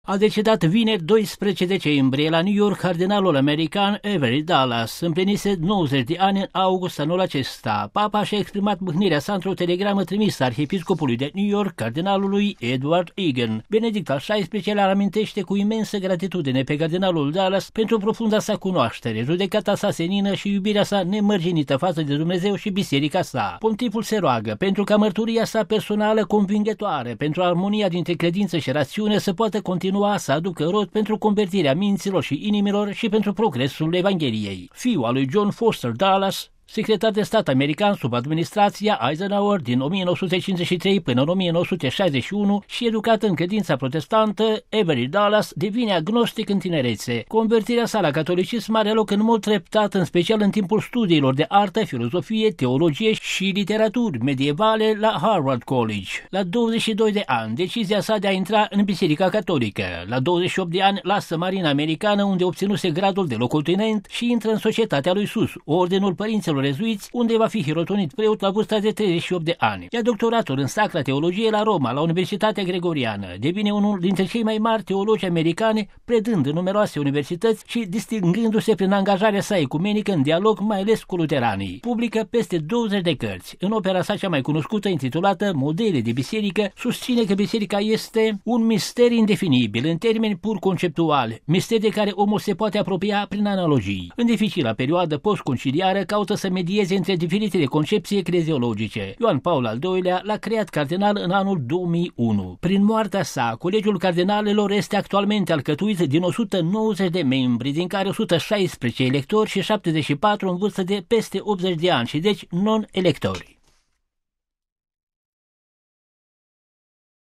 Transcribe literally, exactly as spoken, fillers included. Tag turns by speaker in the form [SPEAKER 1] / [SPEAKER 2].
[SPEAKER 1] A decedat vineri doisprezece decembrie la New York cardinalul american Avery Dulles. Împlinise nouăzeci de ani în august anul acesta. Papa și-a exprimat mâhnirea sa într-o telegramă trimisă arhiepiscopului de New York, cardinalului Edward Egan. Benedict al șaisprezecelea îl amintește cu imensă gratitudine pe cardinalul Dulles pentru profunda sa cunoaștere, judecata sa senină și iubirea sa nemărginită față de Dumnezeu și biserica sa. Pontiful se roagă pentru ca mărturia sa personală convingătoare pentru armonia dintre credință și rațiune să poată continua să aducă rod pentru convertirea minților și inimilor și pentru progresul Evangheliei. Fiul al lui John Foster Dulles, secretar de stat american sub administrația Eisenhower din o mie nouă sute cincizeci și trei până în o mie nouă sute șaizeci și unu și educat în credința protestantă, Avery Dulles devine agnostic în tinerețe. Convertirea sa la catolicism are loc în mod treptat, în special în timpul studiilor de artă, filozofie, teologie și literaturi medievale la Harvard College. La douăzeci și doi de ani, decizia sa de a intra în Biserica Catolică. La douăzeci și opt de ani, lasă Marina Americană, unde obținuse gradul de locotenent, și intră în Societatea lui Sus, Ordinul Părinților Rezuiți, unde va fi hirotonit preot la vârsta de treizeci și opt de ani. Ia doctoratul în Sacra Teologie la Roma, la Universitatea Gregoriană. Devine unul dintre cei mai mari teologi americani, predând în numeroase universități și distingându-se prin angajarea sa ecumenică în dialog, mai ales cu luteranii. Publică peste douăzeci de cărți. În opera sa cea mai cunoscută, intitulată Modele de biserică, susține că biserica este un mister indefinibil, în termeni pur conceptuali, mister de care omul se poate apropia prin analogii. În dificila perioadă postconciliară, caută să medieze între diferitele concepții ecleziologice. Ioan Paul al doilea l-a creat cardinal în anul două mii unu. Prin moartea sa, Colegiul Cardinalelor este actualmente alcătuit din o sută nouăzeci de membri, din care o sută șaisprezece electori și șaptezeci și patru în vârstă de peste optzeci de ani și deci non-electori.